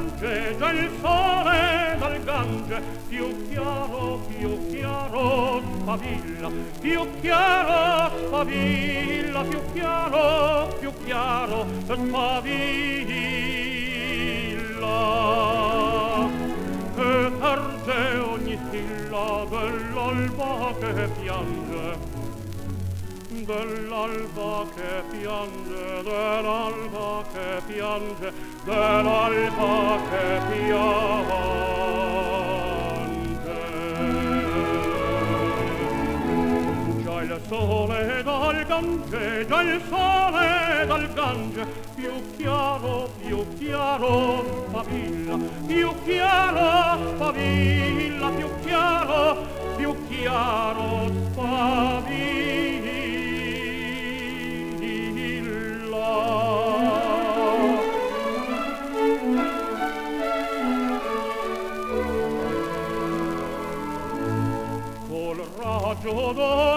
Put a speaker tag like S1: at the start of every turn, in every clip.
S1: Gange, già il sole dal Gange più chiaro spavilla, più chiaro spavilla, più chiaro spavilla. E targe ogni stilla dell'alba che piange, dell'alba che piange, dell'alba che piange, dell'alba che piange. Già il sole dal Gange, già il sole dal Gange, più chiaro spavilla, più chiaro spavilla, più chiaro spavilla. Col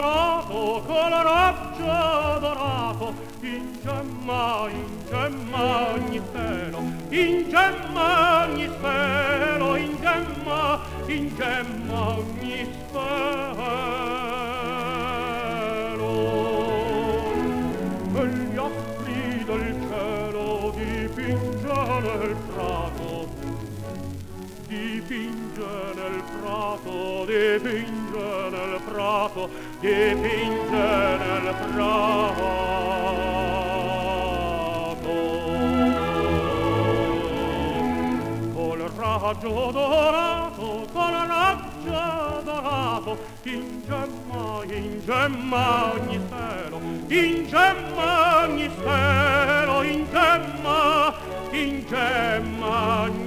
S1: raggio dorato, ingemma ogni spero, ingemma ogni spero, ingemma ogni spero. E gli astri del cielo dipinge nel prato, dipinge nel prato, dipinge nel prato, dipinge nel prato. Col raggio dorato, ingemma ogni spero, ingemma ogni spero, ingemma ogni